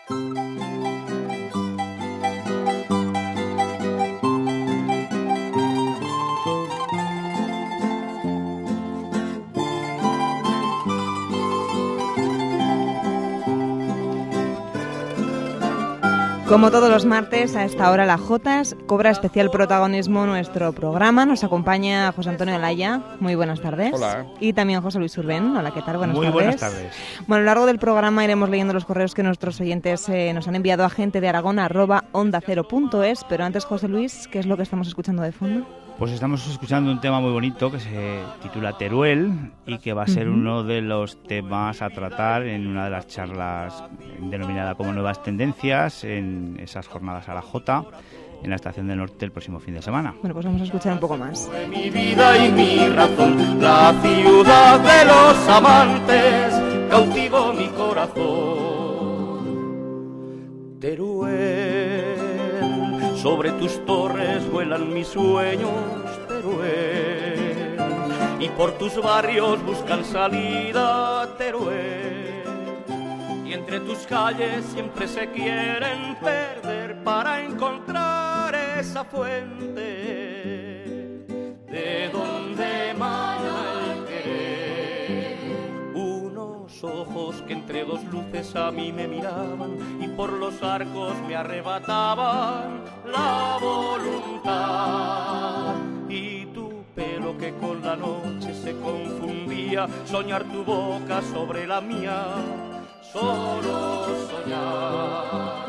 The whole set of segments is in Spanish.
Como todos los martes, a esta hora la Jotas cobra especial protagonismo nuestro programa. Nos acompaña José Antonio Olaya. Muy buenas tardes. Hola. Y también José Luis Urbén. Hola, ¿qué tal? Buenas tardes. Muy buenas tardes. Bueno, a lo largo del programa iremos leyendo los correos que nuestros oyentes nos han enviado a gentedearagón@ondacero.es. Pero antes, José Luis, ¿qué es lo que estamos escuchando de fondo? Pues estamos escuchando un tema muy bonito que se titula Teruel y que va a ser uno de los temas a tratar en una de las charlas denominada como Nuevas Tendencias en esas jornadas a la Jota en la Estación del Norte el próximo fin de semana. Bueno, pues vamos a escuchar un poco más. Mi vida y mi razón, la ciudad de los amantes, cautivó mi corazón. Teruel, sobre tus torres vuelan mis sueños, Teruel, y por tus barrios buscan salida, Teruel, y entre tus calles siempre se quieren perder para encontrar esa fuente de donde mana el querer. Unos ojos que entre dos luces a mí me miraban y por los arcos me arrebataban la voluntad, y tu pelo que con la noche se confundía, soñar tu boca sobre la mía, solo soñar.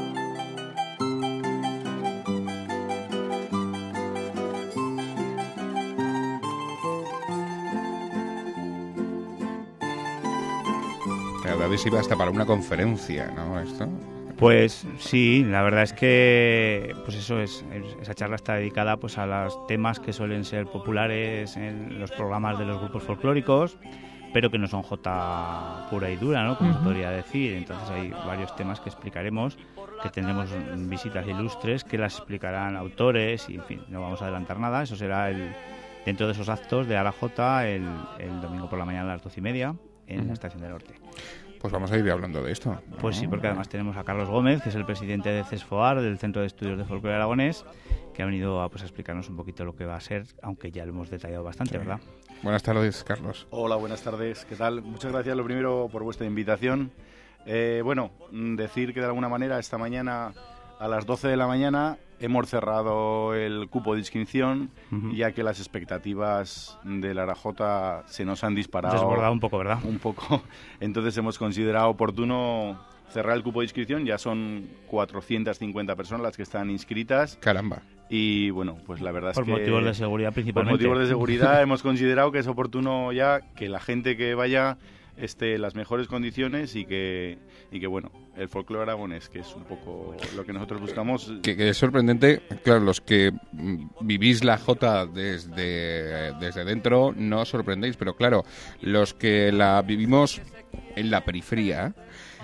A ver si iba hasta para una conferencia, ¿no? Esto. Pues sí, la verdad es que pues eso esa charla está dedicada pues a los temas que suelen ser populares en los programas de los grupos folclóricos, pero que no son jota pura y dura, ¿no? Como se podría decir. Entonces hay varios temas que explicaremos, que tendremos visitas ilustres que las explicarán autores y, en fin, no vamos a adelantar nada. Eso será dentro de esos actos de la Jota el domingo por la mañana a las 12:30 en la Estación del Norte. Pues vamos a ir hablando de esto, ¿no? Pues sí, porque además tenemos a Carlos Gómez, que es el presidente de CESFOAR, del Centro de Estudios de Folclore Aragonés, que ha venido a explicarnos un poquito lo que va a ser, aunque ya lo hemos detallado bastante, sí. ¿Verdad? Buenas tardes, Carlos. Hola, buenas tardes. ¿Qué tal? Muchas gracias, lo primero, por vuestra invitación. Decir que de alguna manera esta mañana a las 12 de la mañana hemos cerrado el cupo de inscripción, ya que las expectativas de la Arajota se nos han disparado. Desbordado un poco, ¿verdad? Un poco. Entonces hemos considerado oportuno cerrar el cupo de inscripción. Ya son 450 personas las que están inscritas. Caramba. Y bueno, pues la verdad es que... Por motivos de seguridad principalmente. Por motivos de seguridad hemos considerado que es oportuno ya que la gente que vaya esté en las mejores condiciones y que bueno, el folclore aragonés, que es un poco lo que nosotros buscamos. Que es sorprendente, claro, los que vivís la Jota desde dentro no os sorprendéis, pero claro, los que la vivimos en la periferia,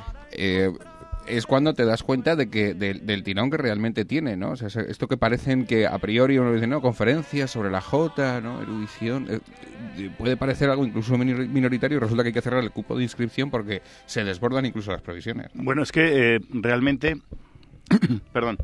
es cuando te das cuenta de que del tirón que realmente tiene, ¿no? O sea, esto que parecen que a priori uno dice, no, conferencias sobre la Jota, ¿no? Erudición, puede parecer algo incluso minoritario, y resulta que hay que cerrar el cupo de inscripción porque se desbordan incluso las provisiones, ¿no? Bueno, es que realmente, perdón,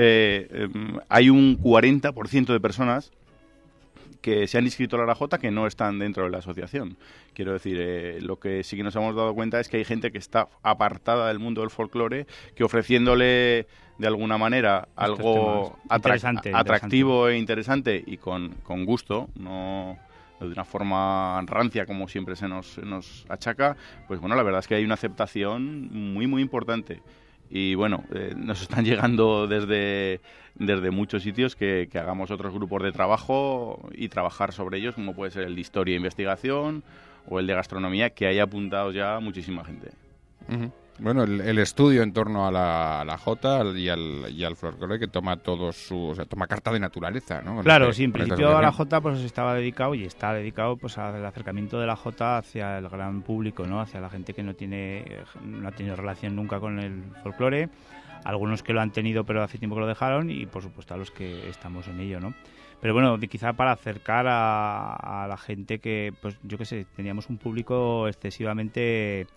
hay un 40% de personas que se han inscrito a la Arajota que no están dentro de la asociación. Quiero decir, lo que sí que nos hemos dado cuenta es que hay gente que está apartada del mundo del folclore, que ofreciéndole de alguna manera algo atractivo e interesante y con gusto, no de una forma rancia como siempre se nos achaca, pues bueno, la verdad es que hay una aceptación muy, muy importante. Y bueno, nos están llegando desde muchos sitios que hagamos otros grupos de trabajo y trabajar sobre ellos, como puede ser el de Historia e Investigación o el de Gastronomía, que hay apuntados ya muchísima gente. Uh-huh. Bueno, el estudio en torno a la Jota y al folclore que toma toma carta de naturaleza, ¿no? Claro, sí, en principio a la Jota pues estaba dedicado y está dedicado pues al acercamiento de la Jota hacia el gran público, ¿no? Hacia la gente que no ha tenido relación nunca con el folclore, algunos que lo han tenido pero hace tiempo que lo dejaron y por supuesto a los que estamos en ello, ¿no? Pero bueno, quizá para acercar a la gente que, pues yo qué sé, teníamos un público excesivamente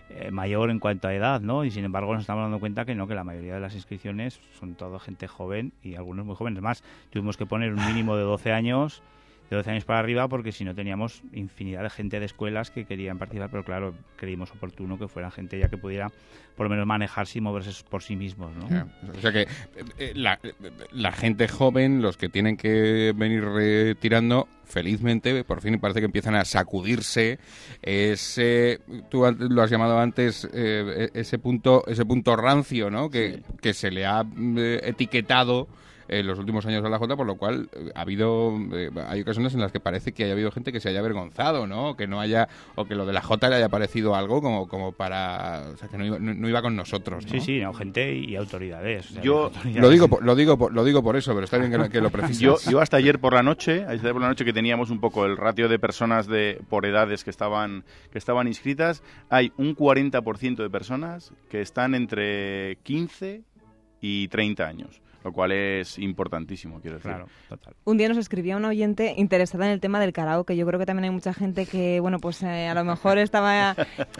mayor en cuanto a edad, ¿no? Y sin embargo nos estamos dando cuenta que no, que la mayoría de las inscripciones son todo gente joven y algunos muy jóvenes. Más, tuvimos que poner un mínimo de 12 años para arriba, porque si no teníamos infinidad de gente de escuelas que querían participar, pero claro, creímos oportuno que fueran gente ya que pudiera por lo menos manejarse y moverse por sí mismos, ¿no? O sea que la gente joven, los que tienen que venir retirando, felizmente, por fin parece que empiezan a sacudirse ese, tú lo has llamado antes, ese punto rancio, ¿no? Que se le ha etiquetado en los últimos años a la Jota, por lo cual hay ocasiones en las que parece que haya habido gente que se haya avergonzado, ¿no? Que no haya, o que lo de la Jota le haya parecido algo como para, o sea, que no iba con nosotros, ¿no? Sí, no, gente y autoridades. O sea, yo lo digo por eso, pero está bien que lo precisas. Yo hasta ayer por la noche que teníamos un poco el ratio de personas por edades que estaban inscritas, hay un 40% de personas que están entre 15 y 30 años. Lo cual es importantísimo, quiero decir. Claro, total. Un día nos escribía un oyente interesada en el tema del karaoke. Yo creo que también hay mucha gente que, bueno, pues a lo mejor estaba,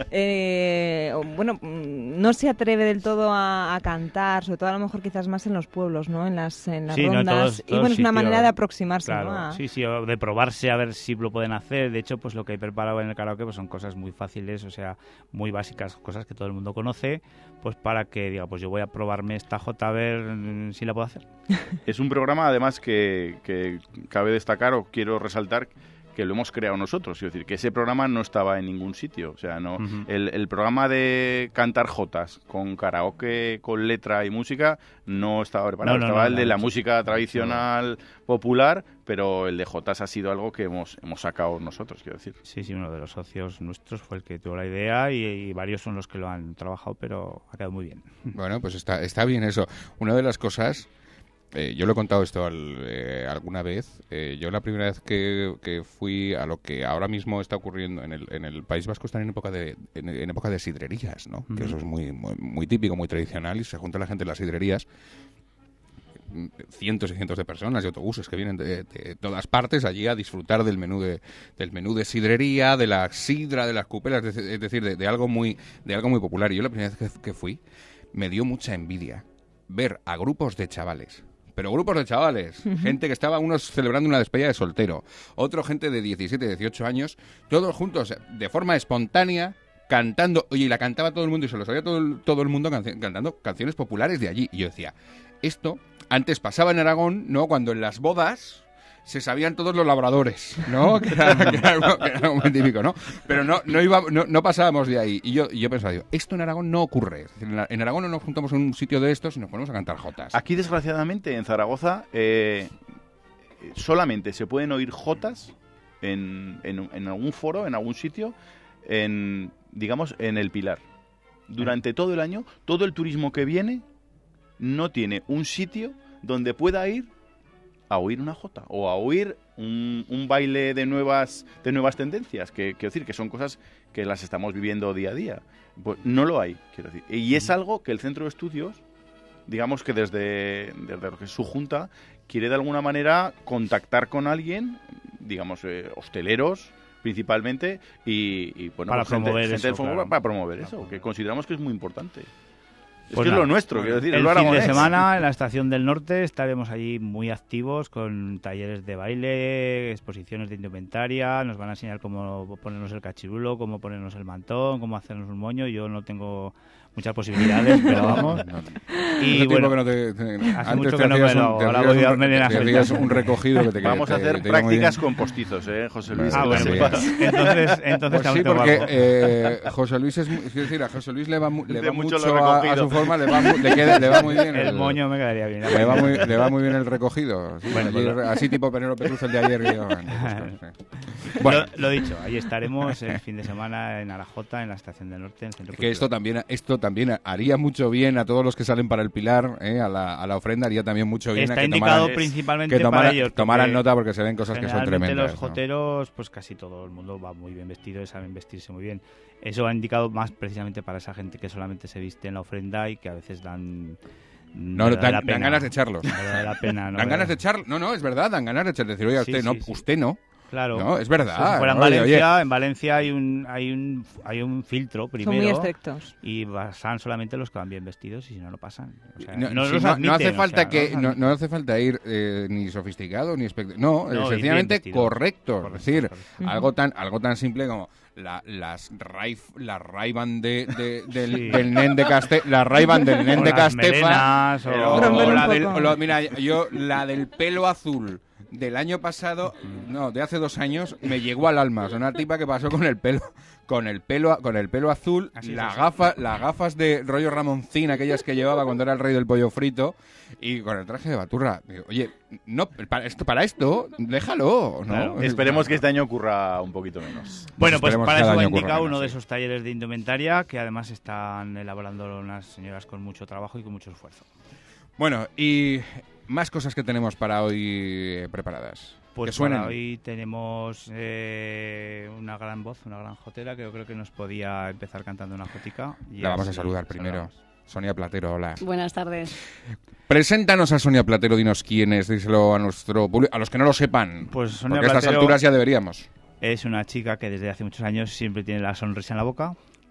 no se atreve del todo a cantar, sobre todo a lo mejor quizás más en los pueblos, ¿no? En las sí, rondas. No, todos y bueno, es una sitios, manera de aproximarse, claro, ¿no? Sí, o de probarse a ver si lo pueden hacer. De hecho, pues lo que he preparado en el karaoke pues son cosas muy fáciles, o sea, muy básicas, cosas que todo el mundo conoce, pues para que diga, pues yo voy a probarme esta Jota a ver si la puedo hacer. Es un programa, además, que cabe destacar o quiero resaltar que lo hemos creado nosotros. Es decir, que ese programa no estaba en ningún sitio. O sea, no el programa de cantar jotas con karaoke, con letra y música, no estaba preparado. Estaba el de la música tradicional popular, pero el de jotas ha sido algo que hemos sacado nosotros, quiero decir. Sí, uno de los socios nuestros fue el que tuvo la idea y varios son los que lo han trabajado, pero ha quedado muy bien. Bueno, pues está bien eso. Una de las cosas... yo lo he contado esto alguna vez. Yo la primera vez que fui a lo que ahora mismo está ocurriendo en el País Vasco, están en época de sidrerías, ¿no? Que eso es muy, muy, muy típico, muy tradicional, y se junta la gente en las sidrerías. Cientos y cientos de personas y autobuses que vienen de todas partes allí a disfrutar del menú de sidrería, de la sidra, de las cupelas, es decir, de algo muy popular. Y yo la primera vez que fui me dio mucha envidia ver a grupos de chavales. Pero grupos de chavales, gente que estaba unos celebrando una despedida de soltero, otro gente de 17, 18 años, todos juntos de forma espontánea, cantando, oye, y la cantaba todo el mundo y se lo sabía todo el mundo cantando canciones populares de allí. Y yo decía, esto antes pasaba en Aragón, ¿no? Cuando en las bodas se sabían todos los labradores, ¿no? que era algo muy típico, ¿no? Pero no pasábamos de ahí. Y yo pensaba, esto en Aragón no ocurre. Es decir, en Aragón no nos juntamos en un sitio de estos y nos ponemos a cantar jotas. Aquí, desgraciadamente, en Zaragoza, solamente se pueden oír jotas en algún foro, en algún sitio, digamos, en el Pilar. Durante todo el año, todo el turismo que viene no tiene un sitio donde pueda ir a oír una jota o a oír un baile de nuevas tendencias, quiero decir, que son cosas que las estamos viviendo día a día. Pues no lo hay, quiero decir. Y es algo que el Centro de Estudios, digamos que desde lo que es su junta, quiere de alguna manera contactar con alguien, digamos, hosteleros principalmente, y bueno, para promover gente eso, del fútbol, claro. Para promover eso, que consideramos que es muy importante. Pues que es lo nuestro, quiero decir, el lo fin de aragonés. semana en la Estación del Norte estaremos allí muy activos con talleres de baile, exposiciones de indumentaria, nos van a enseñar cómo ponernos el cachirulo, cómo ponernos el mantón, cómo hacernos un moño. Yo no tengo muchas posibilidades, pero vamos. Y bueno, hace mucho que no me lo hago, ahora voy a venir a hacer un recogido que te vamos a hacer prácticas con postizos, José Luis. Bueno, entonces pues sí, porque José Luis es decir, a José Luis le va mucho a su forma, le va muy bien el moño, me quedaría bien. Le va muy bien el recogido. Sí, bueno, ayer, así tipo Penélope Cruz el de ayer. Bueno, lo dicho, ahí estaremos el fin de semana en Arajota, en la Estación del Norte, en el Centro que Cultural. Esto también haría mucho bien a todos los que salen para el Pilar, a la ofrenda haría también mucho bien. Está indicado principalmente para ellos. Tomaran nota porque se ven cosas que son tremendas. Los joteros, pues casi todo el mundo va muy bien vestido y saben vestirse muy bien. Eso ha indicado más precisamente para esa gente que solamente se viste en la ofrenda y que a veces dan ganas de echarlos. Dan ganas de echarlos. No, es verdad, dan ganas de echarlos. Decir, oiga, usted no. Claro. No, es verdad. Si fuera en ¿no? Oye, Valencia, en Valencia hay un filtro primero. Son muy estrictos. Y pasan solamente los que van bien vestidos y si no, no pasan. O sea, No, no sí, los no admiten, hace o falta sea, que no los admiten. no hace falta ir ni sofisticado ni no, No, sencillamente ir bien vestido. correcto. Correcto, Es decir, correcto. algo tan simple como las Ray-Ban del Sí. del nen de Caste, la Ray-Ban del nen O de las Castefa, melenas, o- Romper un la del, poco. mira, yo la del pelo azul del año pasado, no, de hace 2 años, me llegó al alma. Es una tipa que pasó con el pelo azul, Así es, las así. gafas de rollo Ramoncín, aquellas que llevaba cuando era el rey del pollo frito, y con el traje de baturra. Digo, oye, no, para esto, déjalo, ¿no? Claro. Esperemos que este año ocurra un poquito menos. Bueno, pues esperemos para que eso cada va año ocurra indicado menos, uno de sí. esos talleres de indumentaria que además están elaborando unas señoras con mucho trabajo y con mucho esfuerzo. Bueno, y más cosas que tenemos para hoy preparadas. Pues que suenen. para hoy tenemos una gran voz, una gran jotera que yo creo que nos podía empezar cantando una jotica. Y La vamos a así saludar primero. saludamos. Sonia Platero, hola. Buenas tardes. Preséntanos a Sonia Platero, dinos quién es, díselo a nuestro público, a los que no lo sepan. Pues Sonia porque a estas Platero alturas ya deberíamos. es una chica que desde hace muchos años siempre tiene la sonrisa en la boca,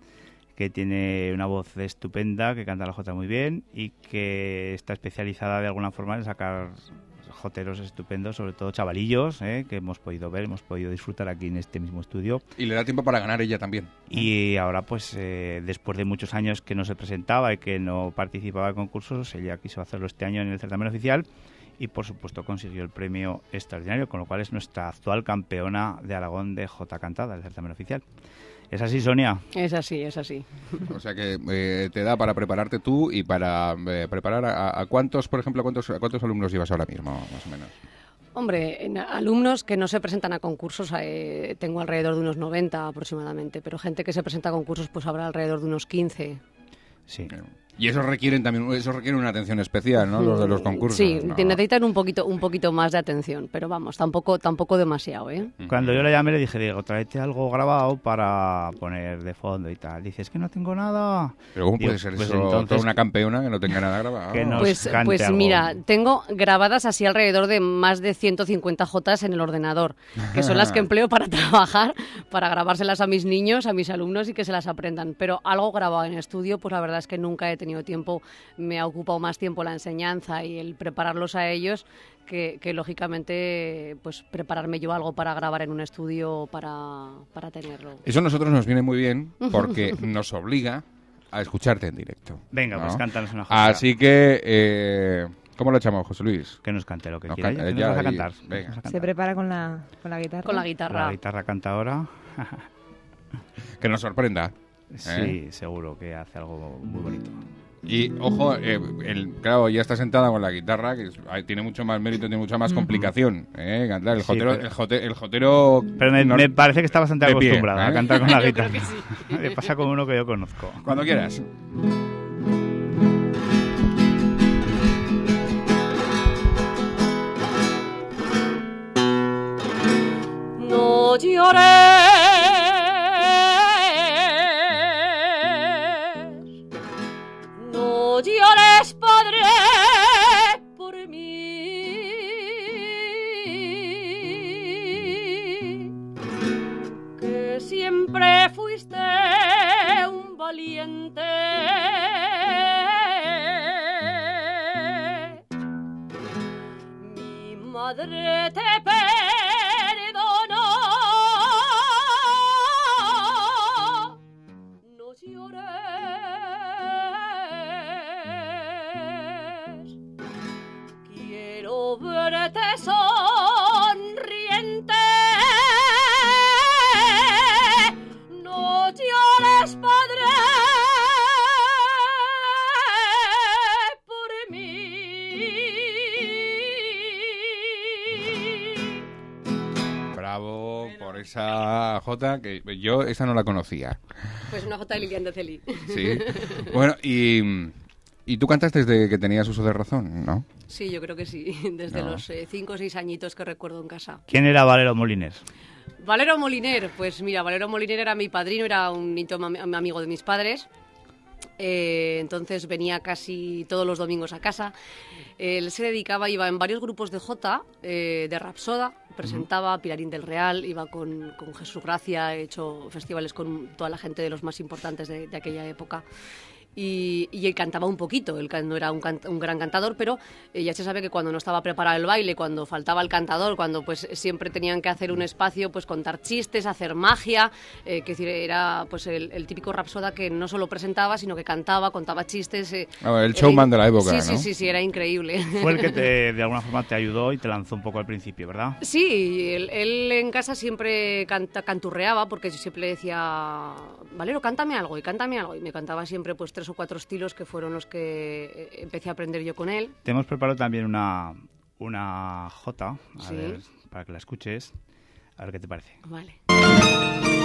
que tiene una voz estupenda, que canta la jota muy bien y que está especializada de alguna forma en sacar joteros estupendos, sobre todo chavalillos, que hemos podido ver, hemos podido disfrutar aquí en este mismo estudio. Y le da tiempo para ganar ella también. Y ahora, pues, después de muchos años que no se presentaba y que no participaba en concursos, ella quiso hacerlo este año en el certamen oficial y, por supuesto, consiguió el premio extraordinario, con lo cual es nuestra actual campeona de Aragón de jota cantada, del certamen oficial. ¿Es así, Sonia? Es así, es así. O sea que te da para prepararte tú y para preparar a cuántos, por ejemplo, a cuántos alumnos llevas ahora mismo, más o menos. Hombre, en alumnos que no se presentan a concursos tengo alrededor de unos 90 aproximadamente, pero gente que se presenta a concursos pues habrá alrededor de unos 15. Sí. Y eso requiere una atención especial, ¿no? Los de los concursos. Sí, ¿no? necesitan un poquito más de atención, pero vamos, tampoco demasiado, ¿eh? Cuando yo la llamé le dije, Diego, tráete algo grabado para poner de fondo y tal. Dice, es que no tengo nada. Pero ¿cómo Digo, puede ser pues eso entonces- toda una campeona que no tenga nada grabado? Que no- Pues, cante pues algo. mira, tengo grabadas así alrededor de más de 150 jotas en el ordenador, que son las que empleo para trabajar, para grabárselas a mis niños, a mis alumnos y que se las aprendan. Pero algo grabado en estudio, pues la verdad es que nunca he tenido tiempo. Me ha ocupado más tiempo la enseñanza y el prepararlos a ellos que lógicamente pues prepararme yo algo para grabar en un estudio para tenerlo. Eso a nosotros nos viene muy bien porque nos obliga a escucharte en directo. Venga, ¿no? pues cántanos una jota. Así que, ¿cómo lo echamos, José Luis? Que nos cante lo que Nos quiera. canta ¿Qué nos ella vas a y- cantar? venga. Nos vas a Se cantar. prepara con la guitarra. Con la guitarra. La guitarra canta ahora. Que nos sorprenda. Sí, seguro que hace algo muy bonito. Y ojo, claro, ya está sentada con la guitarra, que tiene mucho más mérito, tiene mucha más complicación. Cantar. El Sí, jotero, pero- el jotero Pero me parece que está bastante de pie, acostumbrada ¿eh? a cantar con la Yo creo guitarra. que sí. Le pasa como uno que yo conozco. Cuando quieras. No llores, no llores, padre, por mí, que siempre fuiste un valiente. Mi madre te perdonó. No llores. Quiero verte sonriente. No llores, padre, por mí. Bravo por esa jota, que yo esa no la conocía. Pues una jota de Lilian de Celi. Sí. Bueno, y tú cantas desde que tenías uso de razón, ¿no? Sí, yo creo que sí. Desde No. los 5 o 6 añitos que recuerdo en casa. ¿Quién era Valero Moliner? Valero Moliner, pues mira, Valero Moliner era mi padrino, era un íntimo amigo de mis padres. Entonces venía casi todos los domingos a casa. Él se dedicaba, iba en varios grupos de jota, de rapsoda, presentaba, Pilarín del Real, iba con Jesús Gracia, he hecho festivales con toda la gente de los más importantes de aquella época. Y él cantaba un poquito, él no era un gran cantador, pero ya se sabe que cuando no estaba preparado el baile, cuando faltaba el cantador, cuando pues siempre tenían que hacer un espacio, pues contar chistes, hacer magia, que decir, era pues el típico rapsoda que no solo presentaba, sino que cantaba, contaba chistes. El showman de la época, ¿no? Sí, era increíble. Fue el que de alguna forma te ayudó y te lanzó un poco al principio, ¿verdad? Sí, él en casa siempre canturreaba, porque yo siempre le decía, Valero, cántame algo, y me cantaba siempre pues 3 o 4 estilos que fueron los que empecé a aprender yo con él. Te hemos preparado también una jota, a Sí. ver, para que la escuches, a ver qué te parece. Vale.